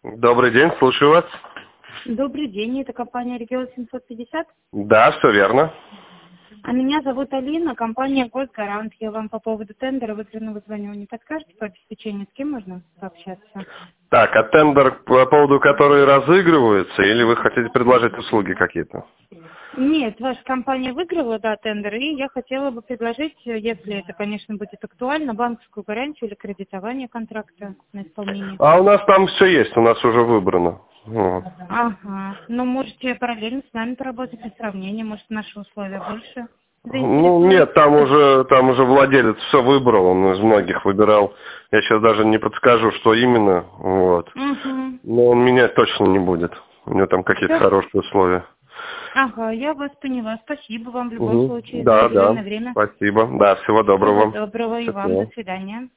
Добрый день, слушаю вас. Добрый день, это компания «Регион 750». Да, все верно. А меня зовут Алина, компания «Госгарант». Я вам по поводу тендера выигранного звоню. Не подскажете по обеспечению, с кем можно пообщаться? Так, а тендер, по поводу которой разыгрывается, или вы хотите предложить услуги какие-то? Нет, ваша компания выиграла, да, тендер, и я хотела бы предложить, если это, конечно, будет актуально, банковскую гарантию или кредитование контракта на исполнение. А у нас там все есть, у нас уже выбрано. Вот. Ага, ну можете параллельно с нами поработать на сравнение, может наши условия больше Ну, заинтересуют. нет, там уже владелец все выбрал, он из многих выбирал. Я сейчас даже не подскажу, что именно, вот. Угу. Но он менять точно не будет. У него там какие-то хорошие условия. Ага, я вас поняла. Спасибо вам в любом Угу. случае за Да, уделенное да. время. Спасибо. Да, всего доброго Всего вам. доброго и вам. До Счастливо. свидания.